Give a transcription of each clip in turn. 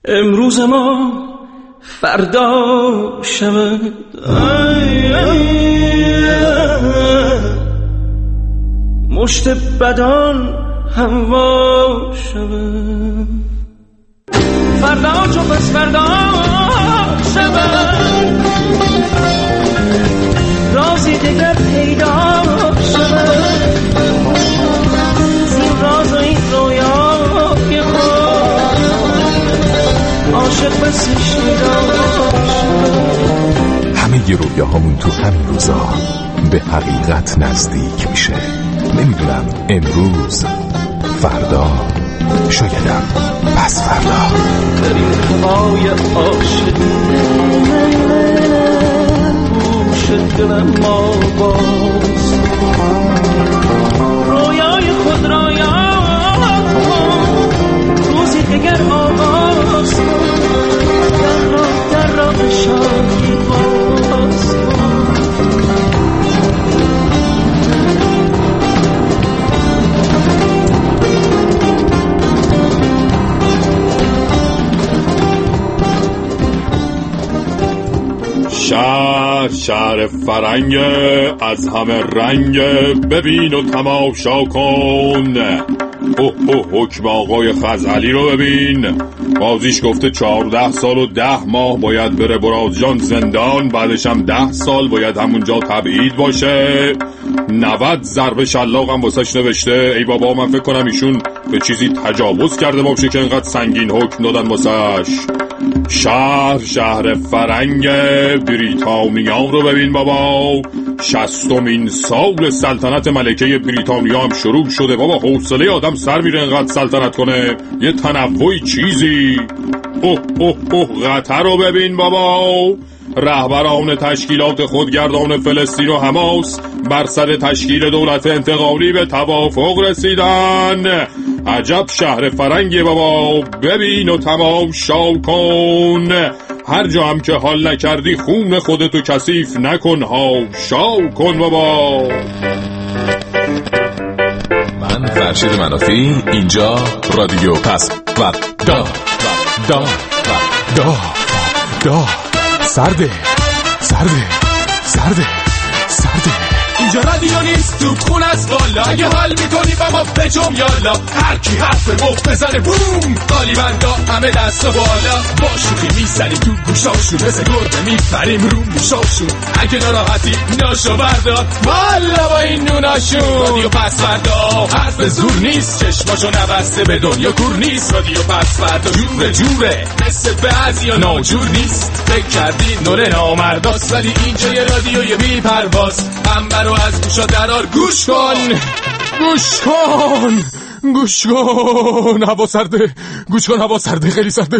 امروز ما فردا شود، مشت بدان هوا شود، فردا چو پس فردا شود، رازی دگر پیدا شود، زین راز و این رویای خود عاشق بسی شیدا شود. همه رویاهامون تو همین روزا به حقیقت نزدیک میشه. نمیدونم امروز، فردا، شایدم پس فردا. در این های عاشقی گوش دلم ما باز، رویای خود را یاد کن، روزی دیگر آغاز کن، در راه شادی باز کن. شهر فرنگ از همه رنگ، ببین و تماشا کن. حکم آقای خزعلی رو ببین. قاضیش گفته 14 سال و 10 ماه باید بره براز جان زندان، بعدش هم 10 سال باید همونجا تبعید باشه. 90 ضربه شلاق هم واسش نوشته. ای بابا، من فکر کنم ایشون به چیزی تجاوز کرده باشه که انقدر سنگین حکم دادن واسش. شهر فرنگ بریتانیا رو ببین بابا. 60مین سال سلطنت ملکه بریتانیا هم شروع شده بابا. حوصله آدم سر میره انقدر سلطنت کنه. یه تنوعی چیزی. قطر رو ببین بابا. رهبران تشکیلات خودگردان فلسطین و حماس بر سر تشکیل دولت انتقالی به توافق رسیدن. عجب شهر فرنگی بابا. ببین و تماشا کن. هر جا هم که حال نکردی خون خودتو کثیف نکن، شاو کن بابا. من فرشید منافی، اینجا رادیو پس دا سرده. اینجا رادیو نیست، تو خون از بالا. اگه حال میکنی با ما بجم یالا. هر کی حرف مفت بزنه بوم، قالیبندا همه دست و بالا. با شوخی میزنی تو گوشاشون، مثل گربه میپریم رو موشاشون. اگه ناراحتی ناشو بردار والا با این نوناشون. رادیو پس فردا حرف زور نیست، چشماشو نبسته به دنیا کور نیست. رادیو پس فردا جوره مثل بعضیا ناجور نیست. فکر کردی نوره نامرداست، ولی اینجا یه رادیوی بی پرواز. رو از گوشا درار گوش کن. هوا سرده. گوش کن، هوا سرده، خیلی سرده.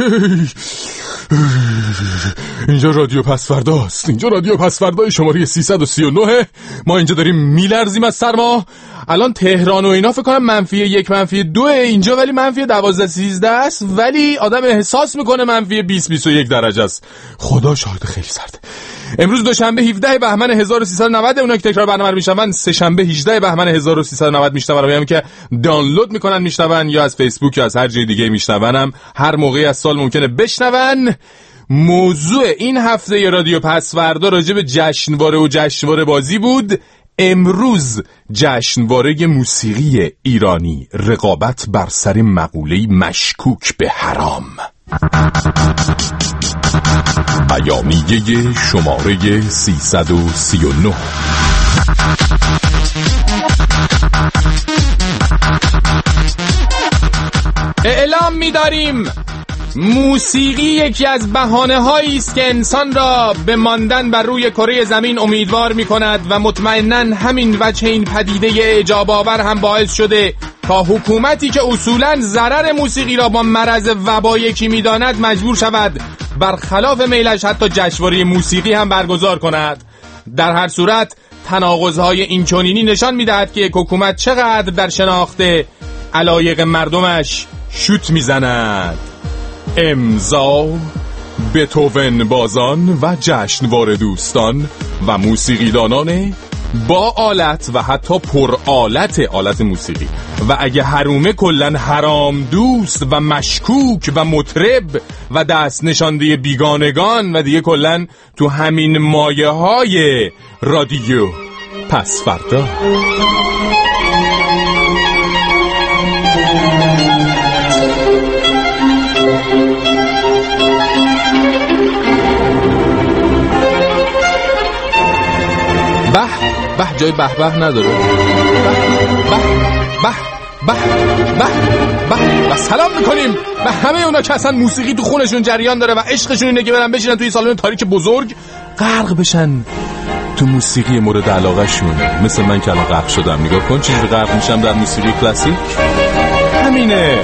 اینجا رادیو پس فرداست. اینجا رادیو پس فردای شماره 339. ما اینجا داریم میلرزیم از سرما. الان تهران و اینا فکر کنم -1 -2 اینجا، ولی -12-13 است، ولی آدم احساس میکنه -20-21 درجه است. خدا شاهد خیلی سرده. امروز دوشنبه 17 بهمن 1390. اونا که تکرار برنامه رو میشنون سه‌شنبه 18 بهمن 1390 میشنون. میگم که دانلود میکنن میشنون، یا از فیسبوک یا از هر جای دیگه میشنونم. هر موقعی از سال ممکنه بشنون. موضوع این هفته ی رادیو پس فردا راجع به جشنواره و جشنواره بازی بود. امروز جشنواره موسیقی ایرانی، رقابت بر سر مقوله‌ای مشکوک به حرام. بیانیه شماره 339. اعلام می‌داریم موسیقی یکی از بهانه‌هایی است که انسان را به ماندن بر روی کره زمین امیدوار می‌کند و مطمئناً همین وجه این پدیده اعجاب آور هم باعث شده تا حکومتی که اصولاً ضرر موسیقی را با مرض وبا یکی می‌داند مجبور شود برخلاف میلش حتی جشنواره موسیقی هم برگزار کند. در هر صورت تناقض‌های اینچنینی نشان می‌دهد که حکومت چقدر در شناخت علایق مردمش شوت می‌زند. امضا بتوون بازان و جشنواره دوستان و موسیقیدانان با آلت و حتی پر آلت موسیقی و اگه حرومه کلن حرام دوست و مشکوک و مطرب و دست نشانده بیگانگان و دیگه کلن تو همین مایه های رادیو پس فردا. به جای به نداره. به سلام میکنیم به همه اونا که اصلا موسیقی تو خونشون جریان داره و عشقشون اینه که برن بشینن توی سالن تاریک بزرگ غرق بشن تو موسیقی مورد علاقه شون، مثل من که الان غرق شدم. نگاه کن چجوری غرق میشم در موسیقی کلاسیک. همینه.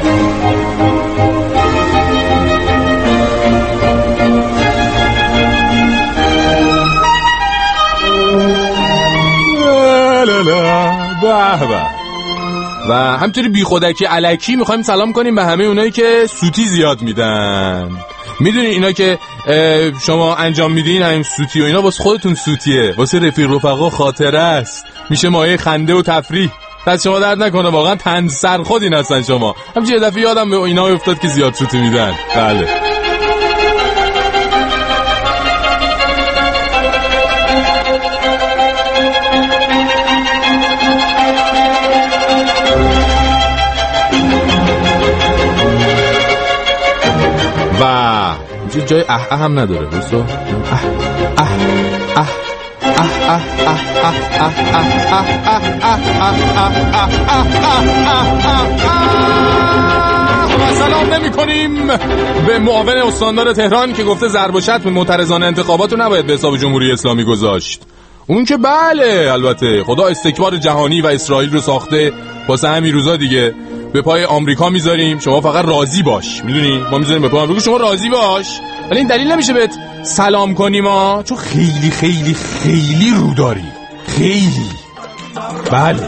و همینطوری بی خودکی الکی میخوایم سلام کنیم به همه اونایی که سوتی زیاد میدن. میدونی اینا که شما انجام میدین همین سوتی و اینا واسه خودتون سوتیه، واسه رفیق رفقا خاطره است، میشه مایه خنده و تفریح. دست شما درد نکنه، واقعا تن سر خودین هستن شما. همچنین یه دفعه یادم به اینا افتاد که زیاد سوتی میدن. بله و جای هم نداره. بسو سلام نمی کنیم به معاون استاندار تهران که گفته ضرب و شتم معترضان انتخابات رو نباید به حساب جمهوری اسلامی گذاشت. اون که بله، البته خدا استکبار جهانی و اسرائیل رو ساخته، واسه همین روزا دیگه به پای آمریکا میذاریم، شما فقط راضی باش. میدونی ما میذاریم به پای آمریکا، شما راضی باش. ولی این دلیل نمیشه بهت سلام کنیم ها، چون خیلی خیلی خیلی رو داری. خیلی بله.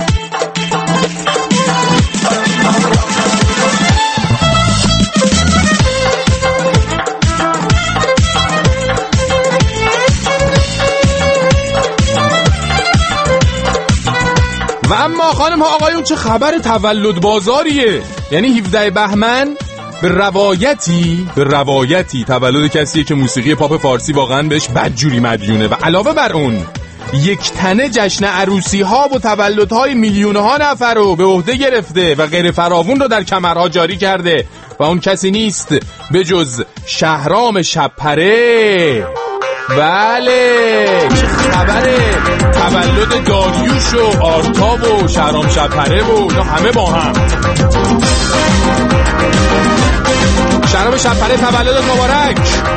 و اما خانم ها آقایون چه خبر تولد بازاریه؟ یعنی 17 بهمن به روایتی تولد کسیه که موسیقی پاپ فارسی واقعا بهش بدجوری مدیونه و علاوه بر اون یک تنه جشن عروسی ها و تولدهای میلیون ها نفر رو به عهده گرفته و غیر فراوون رو در کمرها جاری کرده و اون کسی نیست به جز شهرام شب‌پره. بله چه خبره؟ تولد داریوش و آرتاب و شهرام شب‌پره و اینا همه با هم. شهرام شب‌پره تولد مبارک.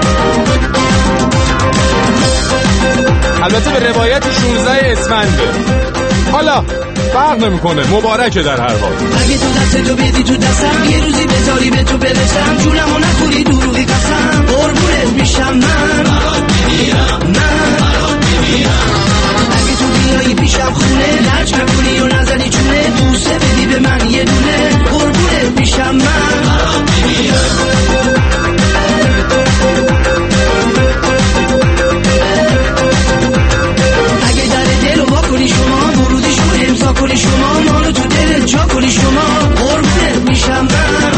البته به روایت 16 اسفنده، حالا فرق نمیکنه، مبارکه در هر حال. اگه تو دست تو بدی تو دستم یه روزی بذاری به تو برسم، جونمو نخوری دروغی قسم، قربونت میشم من اگه تو بیایی پیشم خونه لج نکنی و نزنی چونه، بوسه بدی به من یه دونه، قربونت میشم من اگه در دل رو با کنی شما، ورودیش رو امضا کنی شما، مانو تو دلت جا کنی شما، قربونت میشم من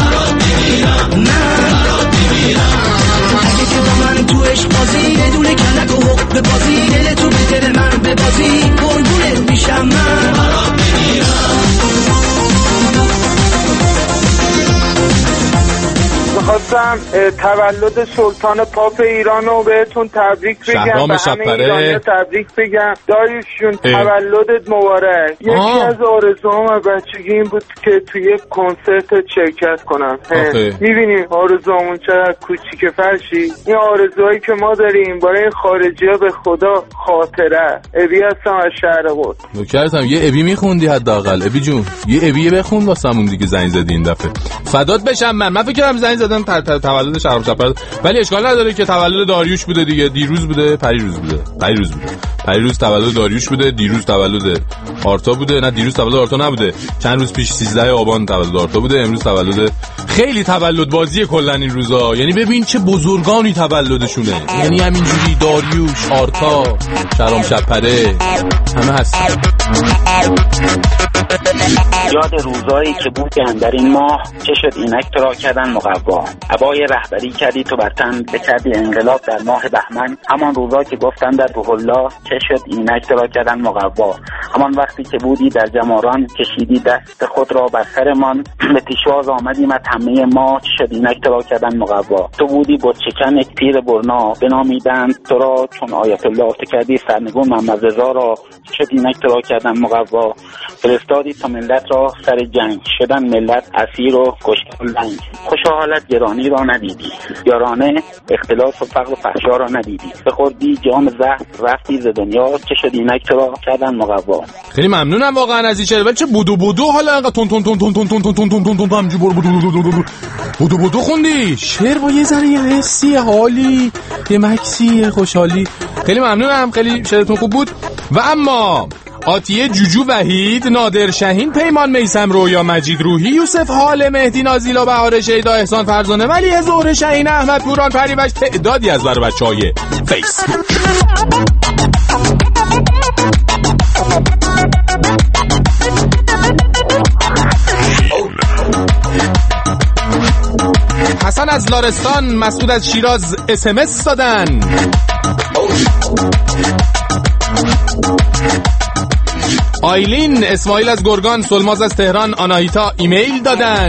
اگه که با من تو عشق بازی بدون کلک و حق به بازی، دل تو به دل من به بازی، قربونت میشم من میخواستم تولد سلطان پاپ ایران رو بهتون تبریک بگم، به همه ایرانی تبریک بگم. داریوش جون تولدت مبارک. یکی از آرزوام از بچگی این بود که توی کنسرت شرکت کنم. میبینیم آرزوامون چقدر کوچیک فرشی. این آرزوهایی که ما داریم برای خارجی ها به خدا خاطره. ابی هستم از شهر قدس. نوکرتم یه ابی میخوندی حداقل. ابی جون یه ابی بخون واسمون دیگه، زنگ زدی این دفعه. فدات بشم من فکر کردم زنگ زدم تولد شهرام شب‌پره، ولی اشکال نداره که تولد داریوش بوده دیگه. دیروز بوده، پریروز تولد داریوش بوده، دیروز تولد آرتا بوده. نه دیروز تولد آرتا نبوده، چند روز پیش 13 آبان تولد آرتا بوده، امروز تولد. خیلی تولد بازی کلا این روزا، یعنی ببین چه بزرگانی تولدشونه، یعنی همینجوری داریوش، آرتا، شهرام شب‌پره همه هستن. یاد روزایی که بودن در این ماه، چه شد اینک تو را کردن مقوا. عبای رهبری کردی تو بر تن، بکردی انقلاب در ماه بهمن. همان روزا که گفتن در روح الله، چه شد اینک تو را کردن مقوا. همان وقتی که بودی در جماران، کشیدی دست خود را بر سرمان. به پیشواز آمدیم از همه ما، چه شد اینک تو را کردن مقوا. تو بودی بود چکن یک پیر برنا، بنامیدند تو را چون آیت الله. تو کردی سرنگون محمد رضا را، چه شد اینک تو را کردن مقوا. فرستادی تا ملت را سر جنگ، شدن ملت اسیر و کشته و لنگ. خوشا حالت گرانی را ندیدی، یارانه اختلاف و فقر و فحشا را ندیدی. بخوردی جام زهر رفتی ز دنیا، چه شد اینک تو را کردن مقوا. خیلی ممنونم واقعا از این شعر، ولی چه بودو حالا انقدر تون تون تون تون تون تون تون تون تون تون همجی بودو خوندی. شعر با یه ذره یه حسی حالی، یه مکسی خوشحالی. خیلی ممنونم، خیلی شعرتون خوب بود. و اما آتیه جوجو وحید، نادر شهین، پیمان میثم، رویا مجید روحی، یوسف حال، مهدی نازیلا، بهار شیدا، احسان فرزانه، ولی زهره شهین، احمد پوران، پریوش، تعدادی از برای بچهای فیسبوک. حسن از لارستان، مسعود از شیراز SMS دادن. آیلین، اسماعیل از گرگان، سلماز از تهران، آناهیتا ایمیل دادن.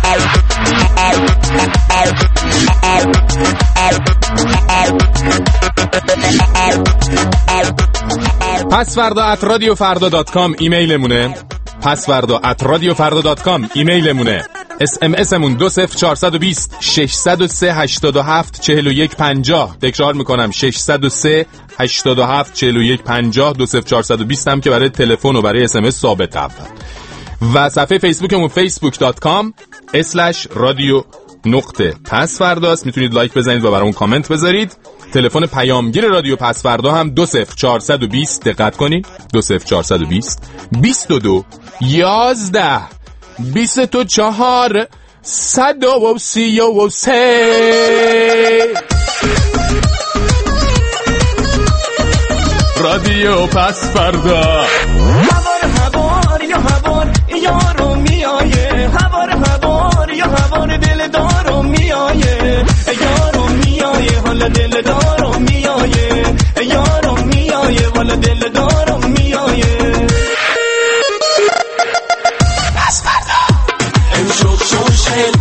passvarda@radiofarda.com ایمیلمونه. passvarda@radiofarda.com ایمیلمونه. SMSمون 20420 603 87 41 50. تکرار میکنم 603 87 41 50. 20420 هم که برای تلفن و برای SMS ثابت اول. و صفحه فیسبوکمون facebook.com/radio.pasfardaست. میتونید لایک بزنید و برامون کامنت بذارید. تلفن پیامگیر رادیو پسفردا هم 20420. دقت کنید 20420 22 11 24 133. رادیو پسفردا. هوار یا هوار یارو میایه، هوار یا هوار دل دارو میایه، یارو میایه حالا دل دارو میایه، یارو میایه حالا دل دارو میایه. پسفردا امشب سوشل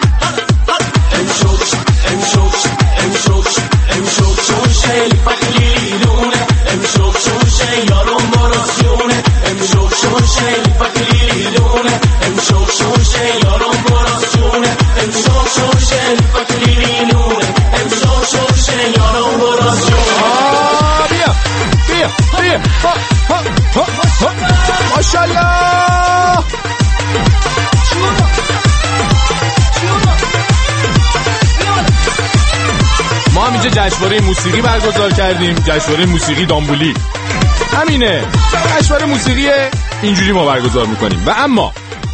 امشب سوشل فکلیلونه، امشب سوشل یارم براسیونه، امشب سوشل فکلیلونه، امشب سوشل یارم براسیونه، امشب سوشل فکلیلونه، امشب سوشل یارم براسیونه. بیا ماشاءالله. ما هم اینجا جشنواره موسیقی برگزار کردیم، جشنواره موسیقی دامبولی. همینه، جشنواره موسیقی اینجوری ما برگزار میکنیم. و اما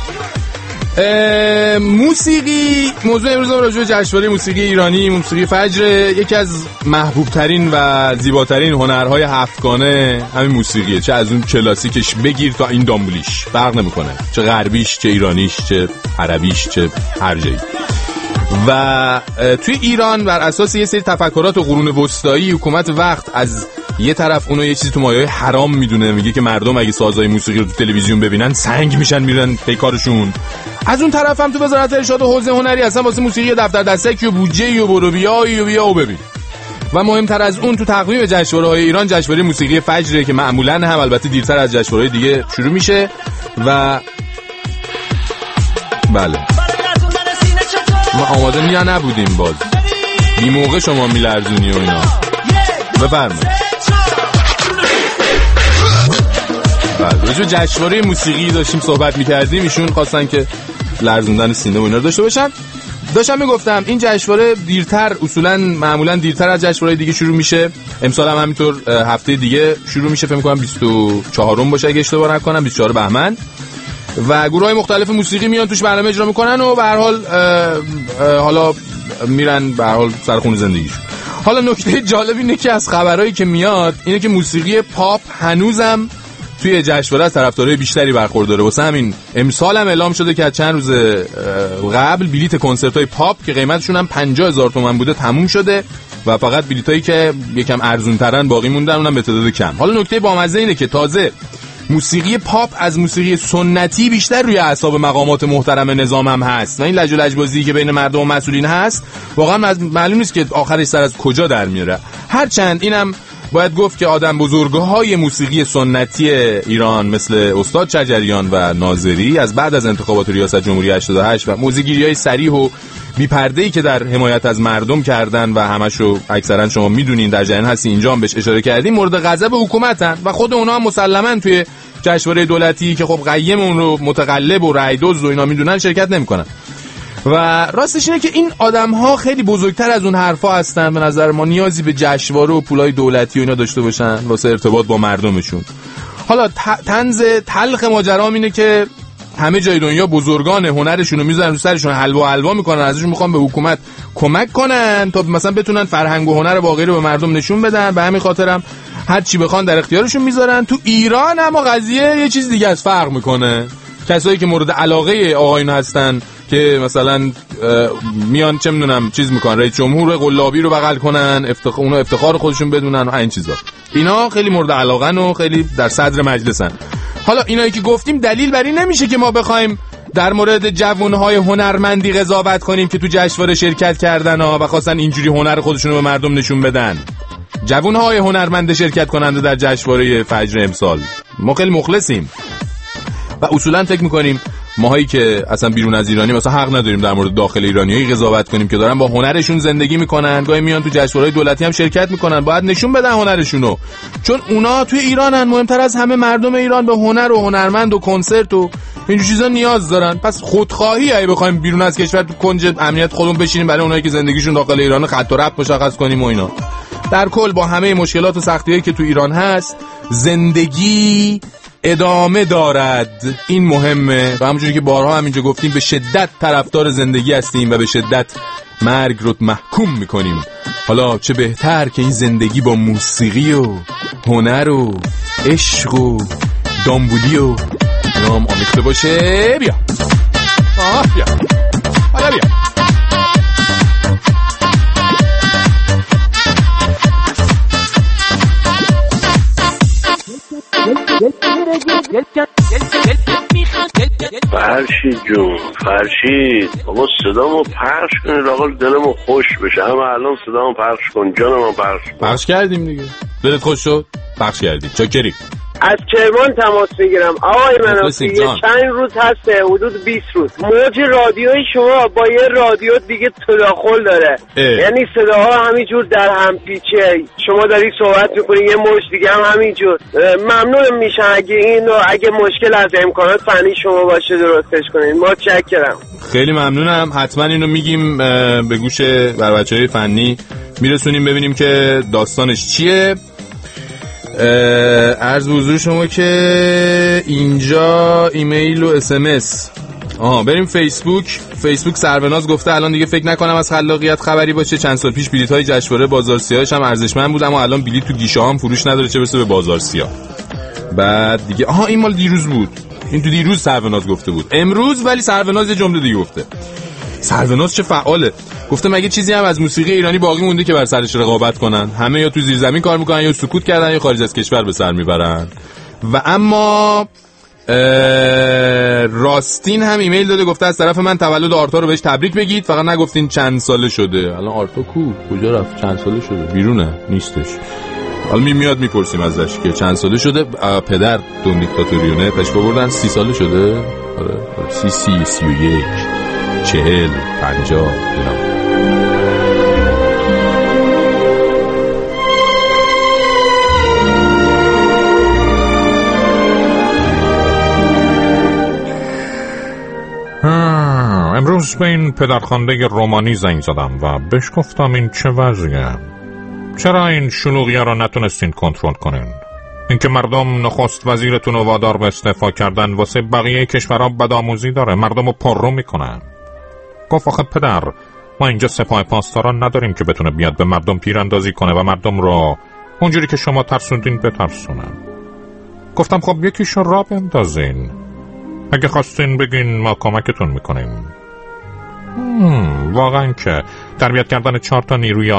موسیقی، موضوع امروز راجع به جشنواره موسیقی ایرانی، موسیقی فجر، یکی از محبوب ترین و زیباترین هنرهای هفتگانه همین موسیقیه. چه از اون کلاسیکش بگیر تا این دامبولیش، فرق نمیکنه، چه غربیش، چه ایرانیش، چه عربیش، چه هر جایی. و توی ایران بر اساس یه سری تفکرات و قرون وسطایی، حکومت وقت از یه طرف اونو یه چیزی تو مایه‌های حرام میدونه، میگه که مردم اگه سازهای موسیقی رو تو تلویزیون ببینن سنگ میشن میرن پی کارشون. از اون طرف هم تو وزارت ارشاد و حوزه هنری اصلا واسه موسیقی دفتر دستک و بودجه و برو بیا و ببین. و مهمتر از اون تو تقویم جشنواره‌های ایران جشنواره موسیقی فجر که معمولاً هم البته دیرتر از جشنواره‌های دیگه شروع میشه. و بله ما آماده یا نبودیم، باز بی موقع شما میلرزونی و اینا. بفرمایید. بله راجع به جشنواره موسیقی داشتیم صحبت میکردیم، ایشون خواستن که لرزوندن سینه و اینا رو داشته باشن. داشتم میگفتم این جشنواره دیرتر، اصولا معمولا دیرتر از جشنواره دیگه شروع میشه. امسال هم همینطور هفته دیگه شروع میشه، فکر می‌کنم 24 باشه اگه اشتباه نکنم، 24 بهمن. و گروه‌های مختلف موسیقی میان توش برنامه اجرا میکنن و به هر حال حالا میرن به هر حال سر خون زندگیشون. حالا نکته جالب اینه که از خبرایی که میاد اینه که موسیقی پاپ هنوزم توی جشنواره از طرفدارای بیشتری برخورداره. واسه همین امسال هم اعلام شده که از چند روز قبل بلیت کنسرت‌های پاپ که قیمتشون هم 50,000 تومان بوده تموم شده و فقط بلیتایی که یکم ارزون‌ترن باقی موندن، اونم به تعداد کم. حالا نکته بامزه اینه که تازه موسیقی پاپ از موسیقی سنتی بیشتر روی اعصاب مقامات محترم نظام هم هست و این لج و لجبازی که بین مردم و مسئولین هست واقعا معلوم نیست که آخرش سر از کجا در میاره. هرچند اینم باید گفت که آدم بزرگهای موسیقی سنتی ایران مثل استاد شجریان و ناظری از بعد از انتخابات ریاست جمهوری 88 و موزیگیری‌های صریح و بی‌پرده‌ای که در حمایت از مردم کردن و همشو اکثرا شما میدونین، در جریان هستی اینجا هم بهش اشاره کردیم، مورد غضب حکومتن و خود اونها هم مسلماً توی جشنواره دولتی که خب قیم اون رو متقلب و رای دزد و اینا میدونن شرکت نمیکنن. و راستش اینه که این آدم‌ها خیلی بزرگتر از اون حرفا هستن. به نظر ما نیازی به جشنواره و پولای دولتی و اینا داشته باشن واسه ارتباط با مردمشون. حالا طنز تلخ ماجرا اینه که همه جای دنیا بزرگان هنرشون رو میذارن رو سرشون، حلوا میکنن، ازشون میخوان به حکومت کمک کنن تا مثلا بتونن فرهنگ و هنر واقعی رو به مردم نشون بدن. به همین خاطرم هر چی بخوان در اختیارشون میذارن. تو ایران اما قضیه یه چیز دیگه از فرق میکنه. کسایی که مورد علاقه آقایون هستن که مثلا میان چه میدونم چیز میکنن، رئیس جمهور قلابی رو بغل کنن، اونو افتخار خودشون بدونن و این چیزا، اینا خیلی مورد علاقن و خیلی در صدر مجلسن. حالا اینایی که گفتیم دلیل بر این نمیشه که ما بخوایم در مورد جوانهای هنرمندی قضاوت کنیم که تو جشنواره شرکت کردن و خواستن اینجوری هنر خودشون رو به مردم نشون بدن. جوانهای هنرمند شرکت کننده در جشنواره فجر امسال ما خیلی مخلصیم و اصولا فکر میکنیم ماهایی که اصلا بیرون از ایرانی مثلا حق نداریم در مورد داخل ایرانیایی قضاوت کنیم که دارن با هنرشون زندگی میکنن، گاهی میان تو جشنواره‌های دولتی هم شرکت میکنن، باید نشون بدن هنرشونو، چون اونا توی ایرانن، مهمتر از همه مردم ایران به هنر و هنرمند و کنسرت و این چیزا نیاز دارن. پس خودخواهی اگه بخوایم بیرون از کشور تو کنج امنیت خودمون بشینیم برای اونایی که زندگیشون داخل ایران خط و ربط مشخص کنیم و اینا. در کل با همه مشکلات و سختی‌هایی که تو ایران هست زندگی ادامه دارد. این مهمه و همونجوری که بارها هم اینجا گفتیم به شدت طرفدار زندگی هستیم و به شدت مرگ رو محکوم میکنیم. حالا چه بهتر که این زندگی با موسیقی و هنر و عشق و دامبولی و نام آمیخته باشه. بیا بیا حالا بیا. فرشید جون، فرشید بابا صدامو پخش کنید آقا، دلمو خوش بشه. اما الان صدامو پخش کن جانمو پخش کردیم دیگه، دلت خوش شد، پخش کردیم. چاکری. از کرمان تماس میگیرم آقای منافی. یه چند روز هسته، حدود 20 روز موج رادیوی شما با یه رادیو دیگه تداخل داره. یعنی صداها همینجور در هم پیچه، شما داری صحبت میکنی یه موج دیگه هم همینجور. ممنون میشم اگه مشکل از امکانات فنی شما باشه درستش کنید. ما چکرم، خیلی ممنونم. حتما اینو میگیم به گوش بر بچهای فنی میرسونیم ببینیم که داستانش چیه. عرض به حضور شما که اینجا ایمیل و SMS. بریم فیسبوک سروناز گفته الان دیگه فکر نکنم از خلاقیت خبری باشه. چند سال پیش بلیط‌های جشنواره بازار سیاهش هم ارزشمند بود، اما الان بلیط تو گیشه‌ها هم فروش نداره، چه برسه به بازار سیاه. بعد دیگه این مال دیروز بود، این تو دیروز سروناز گفته بود. امروز ولی سروناز یه جمله دیگه گفته. سروناز چه فعاله، گفته مگه چیزی هم از موسیقی ایرانی باقی مونده که بر سرش رقابت کنن؟ همه یا تو زیر زمین کار میکنن یا سکوت کردن یا خارج از کشور به سر میبرن. و اما راستین هم ایمیل داده، گفته از طرف من تولد آرتا رو بهش تبریک بگید، فقط نگفتین چند ساله شده. الان آرتا کجا رفت؟ چند ساله شده؟ بیرونه، نیستش. حالا میاد میپرسیم ازش که چند ساله شده. پدر دون دیکتاتوریونه پش بردن 30 ساله شده. آره 30 31 40 50 اینا. امروز به این پدرخوانده رومانی زنگ زدم و بهش گفتم این چه وضعیه؟ چرا این شلوغیه رو نتونستین کنترل کنین؟ اینکه مردم نخست وزیرتون رو وادار به استعفا کردن واسه بقیه کشورها بدآموزی داره، مردم رو پررو میکنن. گفت آخه پدر، ما اینجا سپاه پاسداران نداریم که بتونه بیاد به مردم پیراندازی کنه و مردم رو اونجوری که شما ترسوندین بترسونن. گفتم خب یکیشو راه بندازین، اگه خواستین بگین ما کمکتون میکنیم. واقعا که تربیت کردن 4 تا نیروی